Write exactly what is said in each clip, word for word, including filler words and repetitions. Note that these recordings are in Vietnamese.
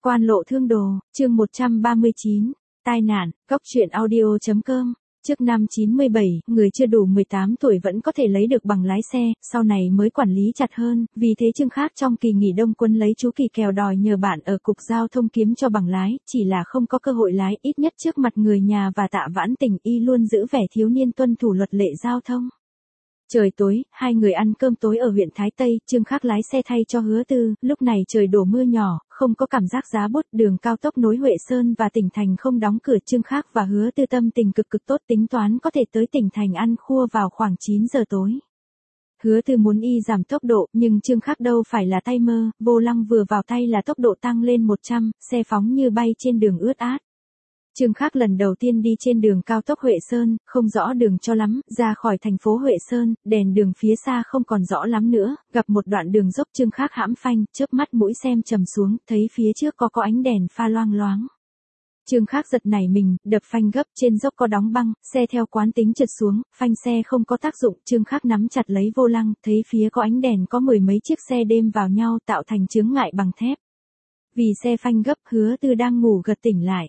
Quan lộ thương đồ, chương một trăm ba mươi chín, tai nạn, góc truyện audio.com. Trước năm chín mươi bảy, người chưa đủ mười tám tuổi vẫn có thể lấy được bằng lái xe, sau này mới quản lý chặt hơn, vì thế Trương Khác trong kỳ nghỉ đông quân lấy chú Kỳ Kèo đòi nhờ bạn ở cục giao thông kiếm cho bằng lái, chỉ là không có cơ hội lái, ít nhất trước mặt người nhà và Tạ Vãn Tình y luôn giữ vẻ thiếu niên tuân thủ luật lệ giao thông. Trời tối, hai người ăn cơm tối ở huyện Thái Tây, Trương Khác lái xe thay cho Hứa Tư, lúc này trời đổ mưa nhỏ, không có cảm giác giá bút, đường cao tốc nối Huệ Sơn và tỉnh thành không đóng cửa. Trương Khác và Hứa Tư tâm tình cực cực tốt, tính toán có thể tới tỉnh thành ăn khua vào khoảng chín giờ tối. Hứa Tư muốn y giảm tốc độ, nhưng Trương Khác đâu phải là tay mơ, vô lăng vừa vào tay là tốc độ tăng lên một trăm, xe phóng như bay trên đường ướt át. Trương Khác lần đầu tiên đi trên đường cao tốc Huệ Sơn, không rõ đường cho lắm, ra khỏi thành phố Huệ Sơn, đèn đường phía xa không còn rõ lắm nữa, gặp một đoạn đường dốc Trương Khác hãm phanh, chớp mắt mũi xem trầm xuống, thấy phía trước có có ánh đèn pha loang loáng. Trương Khác giật nảy mình, đập phanh gấp, trên dốc có đóng băng, xe theo quán tính trượt xuống, phanh xe không có tác dụng, Trương Khác nắm chặt lấy vô lăng, thấy phía có ánh đèn có mười mấy chiếc xe đêm vào nhau tạo thành chướng ngại bằng thép. Vì xe phanh gấp, Hứa Tư đang ngủ gật tỉnh lại.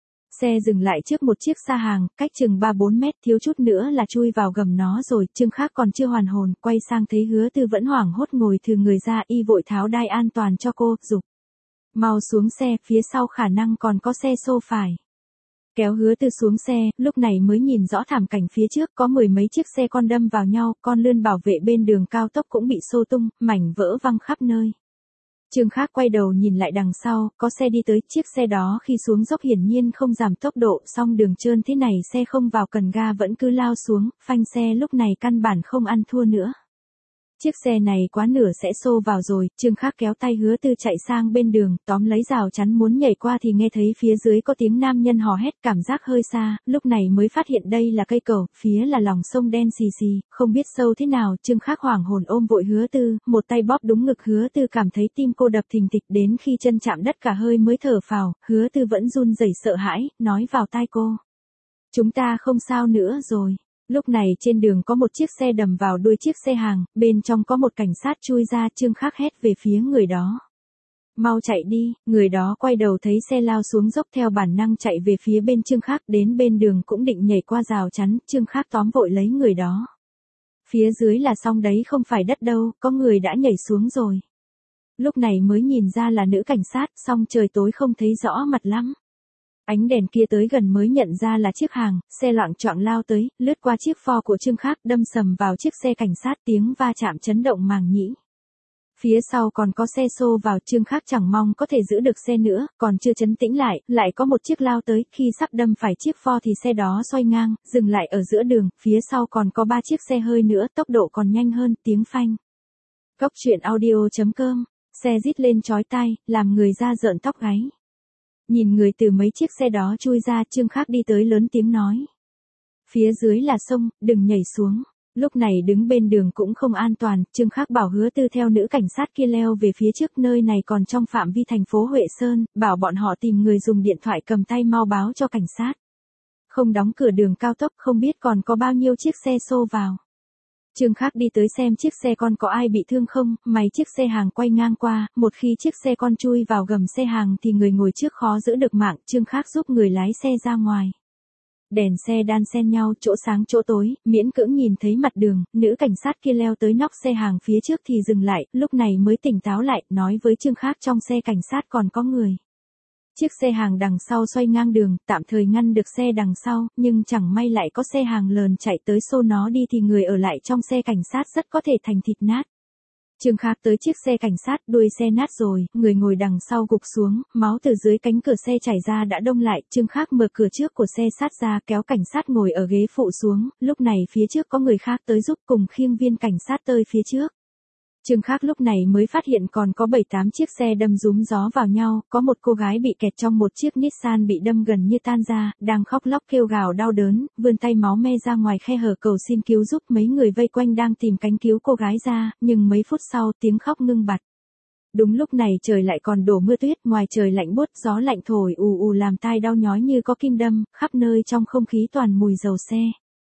Xe dừng lại trước một chiếc xa hàng, cách chừng ba bốn mét, thiếu chút nữa là chui vào gầm nó rồi. Trương Khác còn chưa hoàn hồn, quay sang thấy Hứa Tư vẫn hoảng hốt ngồi thừ người ra, y vội tháo đai an toàn cho cô, giục: mau xuống xe, phía sau khả năng còn có xe xô phải. Kéo Hứa Tư xuống xe, lúc này mới nhìn rõ thảm cảnh phía trước, có mười mấy chiếc xe con đâm vào nhau, con lươn bảo vệ bên đường cao tốc cũng bị xô tung, mảnh vỡ văng khắp nơi. Trương Khác quay đầu nhìn lại đằng sau, có xe đi tới, chiếc xe đó khi xuống dốc hiển nhiên không giảm tốc độ, song đường trơn thế này xe không vào cần ga vẫn cứ lao xuống, phanh xe lúc này căn bản không ăn thua nữa. Chiếc xe này quá nửa sẽ xô vào rồi, Trương Khác kéo tay Hứa Tư chạy sang bên đường, tóm lấy rào chắn muốn nhảy qua thì nghe thấy phía dưới có tiếng nam nhân hò hét, cảm giác hơi xa, lúc này mới phát hiện đây là cây cầu, phía là lòng sông đen xì xì, không biết sâu thế nào. Trương Khác hoảng hồn ôm vội Hứa Tư, một tay bóp đúng ngực Hứa Tư, cảm thấy tim cô đập thình thịch, đến khi chân chạm đất cả hơi mới thở phào. Hứa Tư vẫn run rẩy sợ hãi, nói vào tai cô: chúng ta không sao nữa rồi. Lúc này trên đường có một chiếc xe đầm vào đuôi chiếc xe hàng, bên trong có một cảnh sát chui ra. Trương Khác hét về phía người đó: mau chạy đi. Người đó quay đầu thấy xe lao xuống dốc theo bản năng chạy về phía bên Trương Khác, đến bên đường cũng định nhảy qua rào chắn, Trương Khác tóm vội lấy người đó. Phía dưới là sông đấy không phải đất đâu, có người đã nhảy xuống rồi. Lúc này mới nhìn ra là nữ cảnh sát, song trời tối không thấy rõ mặt lắm. Ánh đèn kia tới gần mới nhận ra là chiếc hàng, xe loạng choạng lao tới, lướt qua chiếc Ford của Trương Khác, đâm sầm vào chiếc xe cảnh sát, tiếng va chạm chấn động màng nhĩ. Phía sau còn có xe xô vào, Trương Khác chẳng mong có thể giữ được xe nữa, còn chưa trấn tĩnh lại, lại có một chiếc lao tới, khi sắp đâm phải chiếc Ford thì xe đó xoay ngang, dừng lại ở giữa đường, phía sau còn có ba chiếc xe hơi nữa, tốc độ còn nhanh hơn, tiếng phanh. Góc truyện audio.com, xe rít lên chói tai, làm người da rợn tóc gáy. Nhìn người từ mấy chiếc xe đó chui ra, Trương Khác đi tới lớn tiếng nói: phía dưới là sông, đừng nhảy xuống. Lúc này đứng bên đường cũng không an toàn, Trương Khác bảo Hứa Tư theo nữ cảnh sát kia leo về phía trước, nơi này còn trong phạm vi thành phố Huệ Sơn, bảo bọn họ tìm người dùng điện thoại cầm tay mau báo cho cảnh sát. Không đóng cửa đường cao tốc, không biết còn có bao nhiêu chiếc xe xô vào. Trương Khác đi tới xem chiếc xe con có ai bị thương không, may chiếc xe hàng quay ngang qua, một khi chiếc xe con chui vào gầm xe hàng thì người ngồi trước khó giữ được mạng, Trương Khác giúp người lái xe ra ngoài. Đèn xe đan xen nhau, chỗ sáng chỗ tối, miễn cưỡng nhìn thấy mặt đường, nữ cảnh sát kia leo tới nóc xe hàng phía trước thì dừng lại, lúc này mới tỉnh táo lại, nói với Trương Khác trong xe cảnh sát còn có người. Chiếc xe hàng đằng sau xoay ngang đường, tạm thời ngăn được xe đằng sau, nhưng chẳng may lại có xe hàng lờn chạy tới xô nó đi thì người ở lại trong xe cảnh sát rất có thể thành thịt nát. Trương Khác tới chiếc xe cảnh sát, đuôi xe nát rồi, người ngồi đằng sau gục xuống, máu từ dưới cánh cửa xe chảy ra đã đông lại. Trương Khác mở cửa trước của xe sát ra, kéo cảnh sát ngồi ở ghế phụ xuống, lúc này phía trước có người khác tới giúp, cùng khiêng viên cảnh sát tới phía trước. Trương Khác lúc này mới phát hiện còn có bảy tám chiếc xe đâm rúm gió vào nhau, có một cô gái bị kẹt trong một chiếc Nissan bị đâm gần như tan ra, đang khóc lóc kêu gào đau đớn, vươn tay máu me ra ngoài khe hở cầu xin cứu giúp. Mấy người vây quanh đang tìm cánh cứu cô gái ra, nhưng mấy phút sau tiếng khóc ngưng bặt. Đúng lúc này trời lại còn đổ mưa tuyết, ngoài trời lạnh buốt, gió lạnh thổi ù ù làm tai đau nhói như có kim đâm, khắp nơi trong không khí toàn mùi dầu xe.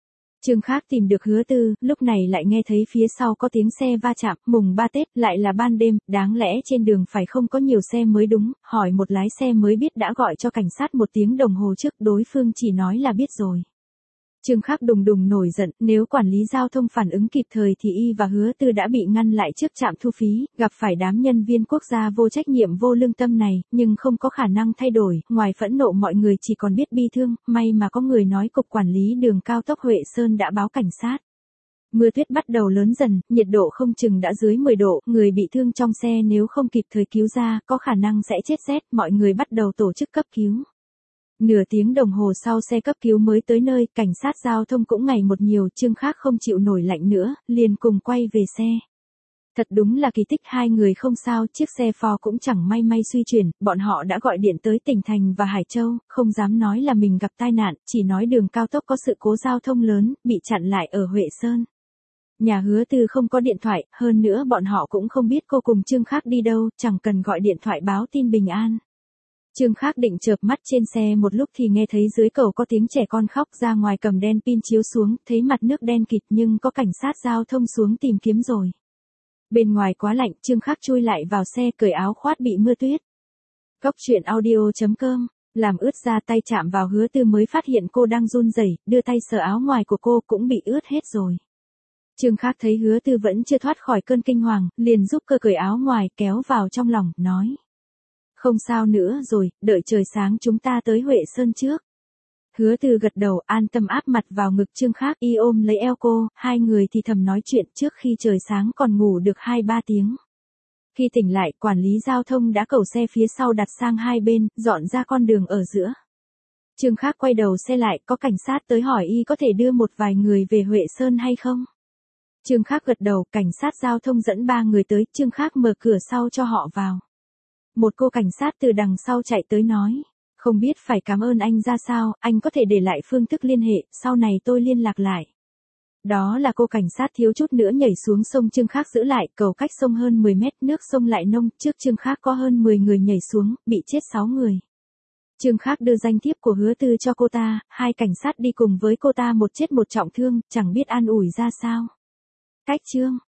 Trương Khác tìm được Hứa Tư, lúc này lại nghe thấy phía sau có tiếng xe va chạm, mùng ba Tết, lại là ban đêm, đáng lẽ trên đường phải không có nhiều xe mới đúng, hỏi một lái xe mới biết đã gọi cho cảnh sát một tiếng đồng hồ trước, đối phương chỉ nói là biết rồi. Trương Khác đùng đùng nổi giận, nếu quản lý giao thông phản ứng kịp thời thì y và Hứa Tư đã bị ngăn lại trước trạm thu phí, gặp phải đám nhân viên quốc gia vô trách nhiệm vô lương tâm này, nhưng không có khả năng thay đổi, ngoài phẫn nộ mọi người chỉ còn biết bi thương, may mà có người nói cục quản lý đường cao tốc Huệ Sơn đã báo cảnh sát. Mưa tuyết bắt đầu lớn dần, nhiệt độ không chừng đã dưới mười độ, người bị thương trong xe nếu không kịp thời cứu ra, có khả năng sẽ chết rét, mọi người bắt đầu tổ chức cấp cứu. Nửa tiếng đồng hồ sau xe cấp cứu mới tới nơi, cảnh sát giao thông cũng ngày một nhiều, Trương Khác không chịu nổi lạnh nữa, liền cùng quay về xe. Thật đúng là kỳ tích, hai người không sao, chiếc xe Ford cũng chẳng may may suy chuyển, bọn họ đã gọi điện tới tỉnh thành và Hải Châu, không dám nói là mình gặp tai nạn, chỉ nói đường cao tốc có sự cố giao thông lớn, bị chặn lại ở Huệ Sơn. Nhà Hứa Tư không có điện thoại, hơn nữa bọn họ cũng không biết cô cùng Trương Khác đi đâu, chẳng cần gọi điện thoại báo tin bình an. Trương Khác định chợp mắt trên xe một lúc thì nghe thấy dưới cầu có tiếng trẻ con khóc, ra ngoài cầm đèn pin chiếu xuống, thấy mặt nước đen kịt nhưng có cảnh sát giao thông xuống tìm kiếm rồi. Bên ngoài quá lạnh, Trương Khác chui lại vào xe cởi áo khoác bị mưa tuyết. Góc truyện audio chấm com, làm ướt ra tay chạm vào Hứa Tư mới phát hiện cô đang run rẩy, đưa tay sờ áo ngoài của cô cũng bị ướt hết rồi. Trương Khác thấy Hứa Tư vẫn chưa thoát khỏi cơn kinh hoàng, liền giúp cô cởi áo ngoài kéo vào trong lòng, nói. Không sao nữa rồi, đợi trời sáng chúng ta tới Huệ Sơn trước. Hứa Tư gật đầu, an tâm áp mặt vào ngực Trương Khác, y ôm lấy eo cô, hai người thì thầm nói chuyện trước khi trời sáng còn ngủ được hai ba tiếng. Khi tỉnh lại, quản lý giao thông đã cẩu xe phía sau đặt sang hai bên, dọn ra con đường ở giữa. Trương Khác quay đầu xe lại, có cảnh sát tới hỏi y có thể đưa một vài người về Huệ Sơn hay không. Trương Khác gật đầu, cảnh sát giao thông dẫn ba người tới, Trương Khác mở cửa sau cho họ vào. Một cô cảnh sát từ đằng sau chạy tới nói, không biết phải cảm ơn anh ra sao, anh có thể để lại phương thức liên hệ, sau này tôi liên lạc lại. Đó là cô cảnh sát thiếu chút nữa nhảy xuống sông. Trương Khác giữ lại, cầu cách sông hơn mười mét, nước sông lại nông, trước Trương Khác có hơn mười người nhảy xuống, bị chết sáu người. Trương Khác đưa danh thiếp của Hứa Tư cho cô ta, hai cảnh sát đi cùng với cô ta một chết một trọng thương, chẳng biết an ủi ra sao. Cách chương